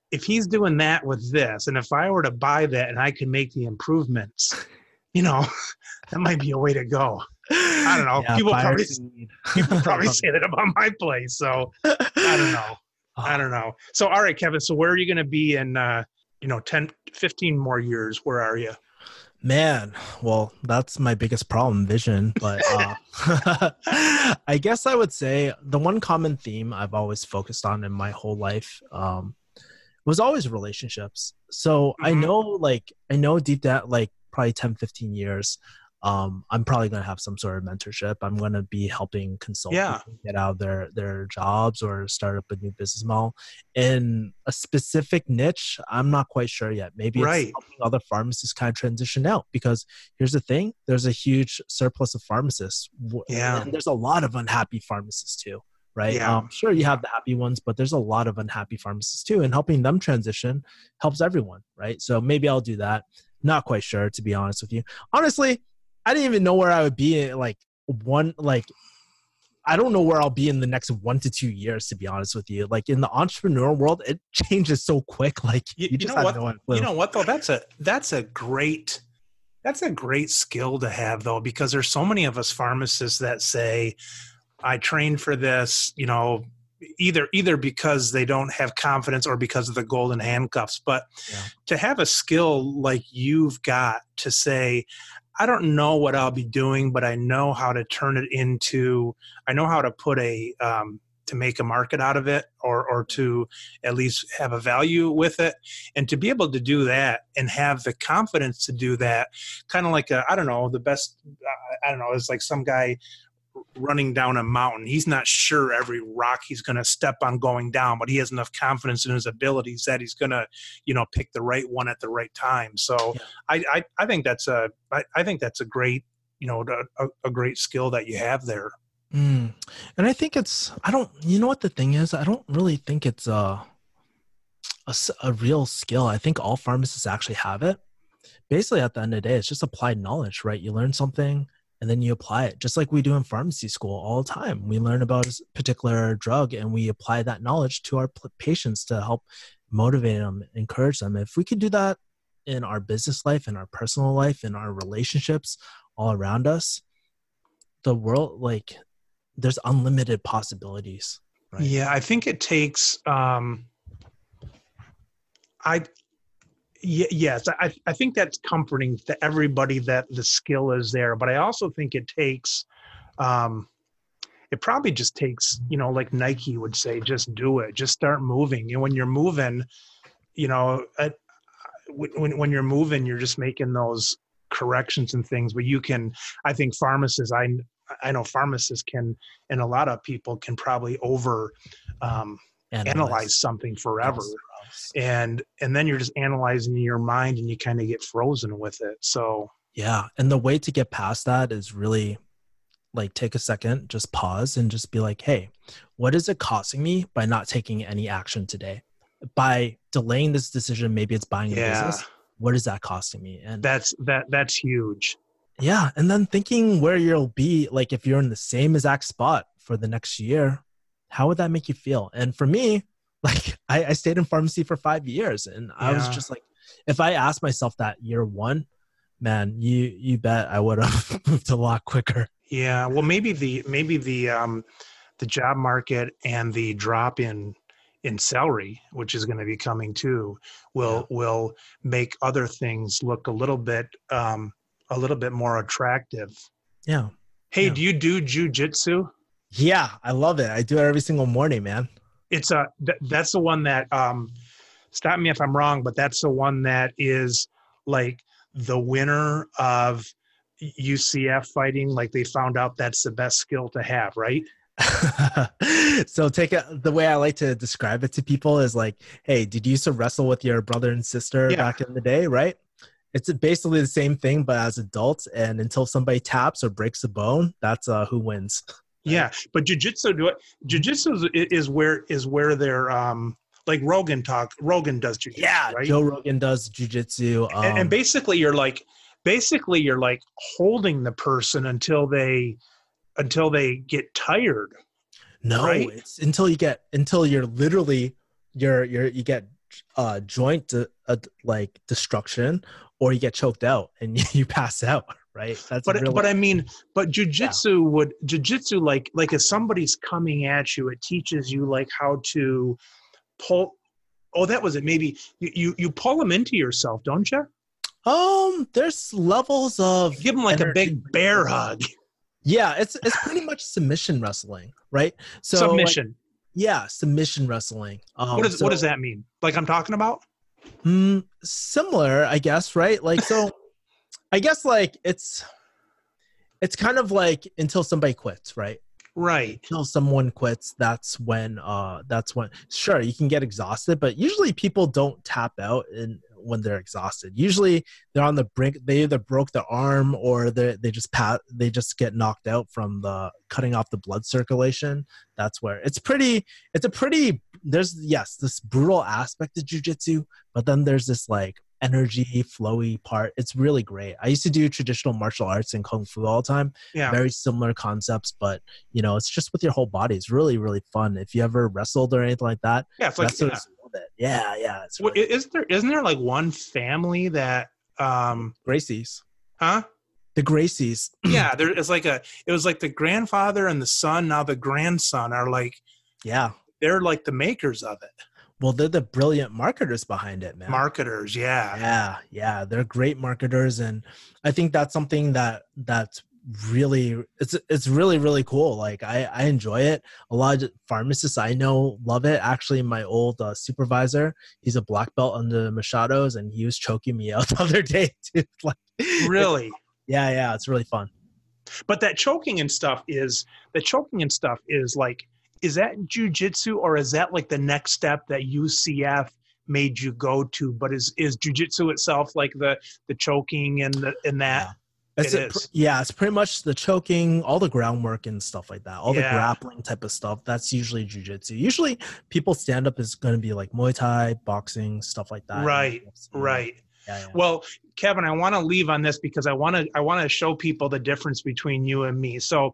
if he's doing that with this, and if I were to buy that and I can make the improvements, you know, that might be a way to go. I don't know. Yeah, people fire probably seed. people probably say that about my place. So I don't know. I don't know. So all right, Kevin. So where are you going to be in uh, you know, ten, fifteen more years? Where are you? Man, well, that's my biggest problem, vision. But uh, I guess I would say the one common theme I've always focused on in my whole life um, was always relationships. So mm-hmm. I know, like, I know deep down, like probably ten, fifteen years, um, I'm probably going to have some sort of mentorship. I'm going to be helping consult yeah. people get out of their, their jobs or start up a new business model in a specific niche. I'm not quite sure yet. Maybe right. it's helping other pharmacists kind of transition out, because here's the thing. There's a huge surplus of pharmacists. Yeah. And there's a lot of unhappy pharmacists too, right? Yeah. Um, sure, you have the happy ones, but there's a lot of unhappy pharmacists too. And helping them transition helps everyone, right? So maybe I'll do that. Not quite sure, to be honest with you. Honestly, I didn't even know where I would be in like one, like, I don't know where I'll be in the next one to two years, to be honest with you. Like in the entrepreneurial world, it changes so quick. Like you, you, you just know have what, no you know what though? That's a, that's a great, that's a great skill to have though, because there's so many of us pharmacists that say, I trained for this, you know, either, either because they don't have confidence or because of the golden handcuffs, but yeah. to have a skill like you've got to say, I don't know what I'll be doing, but I know how to turn it into, I know how to put a, um, to make a market out of it, or, or to at least have a value with it. And to be able to do that and have the confidence to do that, kind of like, a, I don't know, the best, I don't know, it's like some guy running down a mountain. He's not sure every rock he's going to step on going down, but he has enough confidence in his abilities that he's going to, you know, pick the right one at the right time. So yeah. I, I, I think that's a, I, I think that's a great, you know, a, a great skill that you have there. Mm. And I think it's, I don't, you know what the thing is, I don't really think it's a, a, a real skill. I think all pharmacists actually have it. Basically at the end of the day, it's just applied knowledge, right? You learn something, and then you apply it, just like we do in pharmacy school all the time. We learn about a particular drug and we apply that knowledge to our patients to help motivate them, encourage them. If we could do that in our business life, in our personal life, in our relationships all around us, the world, like, there's unlimited possibilities. Right? Yeah, I think it takes, um, I, Y- yes, I, I think that's comforting to everybody that the skill is there. But I also think it takes, um, it probably just takes, you know, like Nike would say, just do it, just start moving. And when you're moving, you know, at, when when you're moving, you're just making those corrections and things. But you can, I think pharmacists, I I know pharmacists can, and a lot of people can probably over um, analyze. analyze something forever. And and then you're just analyzing in your mind and you kind of get frozen with it. So yeah. And the way to get past that is really like take a second, just pause and just be like, hey, what is it costing me by not taking any action today? By delaying this decision, maybe it's buying a yeah. business. What is that costing me? And that's that that's huge. Yeah. And then thinking where you'll be, like if you're in the same exact spot for the next year, how would that make you feel? And for me, like I, I stayed in pharmacy for five years and I yeah. was just like, if I asked myself that year one, man, you, you bet I would have moved a lot quicker. Yeah. Well, maybe the, maybe the, um, the job market and the drop in, in salary, which is going to be coming too, will, yeah. will make other things look a little bit, um, a little bit more attractive. Yeah. Hey, yeah. do you do jujitsu? Yeah. I love it. I do it every single morning, man. It's a, th- that's the one that, um, stop me if I'm wrong, but that's the one that is like the winner of U C F fighting. Like they found out that's the best skill to have, right? So take it, the way I like to describe it to people is like, hey, did you used to wrestle with your brother and sister yeah. back in the day, right? It's basically the same thing, but as adults. And until somebody taps or breaks a bone, that's uh, who wins. Yeah, but jujitsu do it. Jujitsu is, is where is where they're um like Rogan talk. Rogan does jujitsu. Yeah, right? Joe Rogan does jujitsu. Um, and, and basically, you're like basically you're like holding the person until they until they get tired. No, right? It's until you get until you're literally you're you're you get uh, joint de- uh, like destruction, or you get choked out and you pass out. Right. That's but really, but I mean, but jujitsu yeah. would jujitsu like like if somebody's coming at you, it teaches you like how to pull. Oh, that was it. Maybe you you, you pull them into yourself, don't you? Um, there's levels of give them like energy. A big bear hug. Yeah, it's it's pretty much submission wrestling, right? So submission. Like, yeah, submission wrestling. Um, what does so, what does that mean? Like I'm talking about? Mm, similar, I guess, right? Like so. I guess like it's it's kind of like until somebody quits, right? Right. Until someone quits, that's when uh that's when sure you can get exhausted, but usually people don't tap out in when they're exhausted. Usually they're on the brink, they either broke their arm or they they just pat they just get knocked out from the cutting off the blood circulation. That's where it's pretty it's a pretty there's yes, this brutal aspect of jiu-jitsu, but then there's this like energy flowy part. It's really great. I used to do traditional martial arts and kung fu all the time. Yeah. Very similar concepts, but you know, it's just with your whole body. It's really, really fun. If you ever wrestled or anything like that. Yeah, it's like yeah. yeah, yeah. It's really well, is there isn't there like one family that um Gracies. Huh? The Gracies. Yeah, there is like a it was like the grandfather and the son, now the grandson are like yeah. They're like the makers of it. Well, they're the brilliant marketers behind it, man. Marketers, yeah. Yeah, yeah. They're great marketers. And I think that's something that that's really, it's it's really, really cool. Like, I, I enjoy it. A lot of pharmacists I know love it. Actually, my old uh, supervisor, he's a black belt under Machado's, and he was choking me out the other day, too. Like, really? Yeah, yeah. It's really fun. But that choking and stuff is, the choking and stuff is like, is that jujitsu or is that like the next step that U C F made you go to? But is is jujitsu itself like the the choking and the and that? Yeah. It's it a, yeah, it's pretty much the choking, all the groundwork and stuff like that, all yeah. the grappling type of stuff. That's usually jujitsu. Usually, people stand up is going to be like Muay Thai, boxing, stuff like that. Right, right. Yeah, yeah. Well, Kevin, I want to leave on this because I want to I want to show people the difference between you and me. So.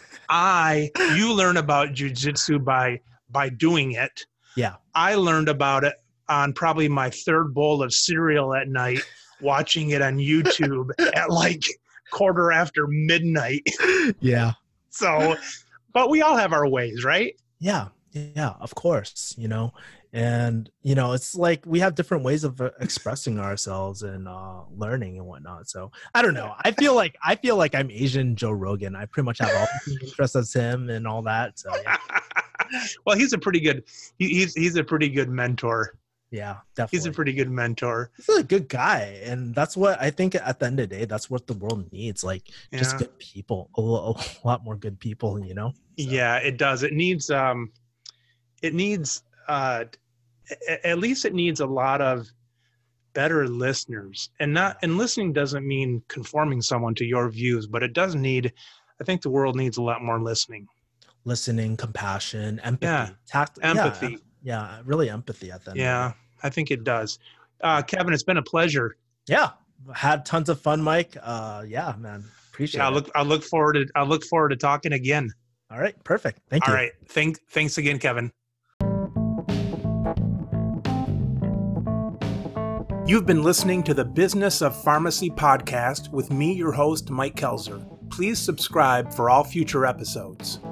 I, you learn about jujitsu by by doing it. Yeah. I learned about it on probably my third bowl of cereal at night, watching it on YouTube at like quarter after midnight. Yeah. So, but we all have our ways, right? Yeah. Yeah, of course, you know, and, you know, it's like we have different ways of expressing ourselves and uh, learning and whatnot. So I don't know. I feel like I feel like I'm Asian Joe Rogan. I pretty much have all the interests as him and all that. So, yeah. Well, he's a pretty good he, he's he's a pretty good mentor. Yeah, definitely. He's a pretty good mentor. He's a good guy. And that's what I think at the end of the day, that's what the world needs. Like yeah. just good people, a, a lot more good people, you know? So. Yeah, it does. It needs, um, it needs, uh, at least it needs a lot of better listeners, and not, and listening doesn't mean conforming someone to your views, but it does need, I think the world needs a lot more listening. Listening, compassion, empathy, yeah. tact, empathy. Yeah, yeah, really empathy at the end. Yeah, I think it does. Uh, Kevin, it's been a pleasure. Yeah, had tons of fun, Mike. Uh, yeah, man, appreciate yeah, I it. look, I look forward to, I look forward to talking again. All right, perfect. Thank you. All right, thank, thanks again, Kevin. You've been listening to the Business of Pharmacy podcast with me, your host, Mike Kelzer. Please subscribe for all future episodes.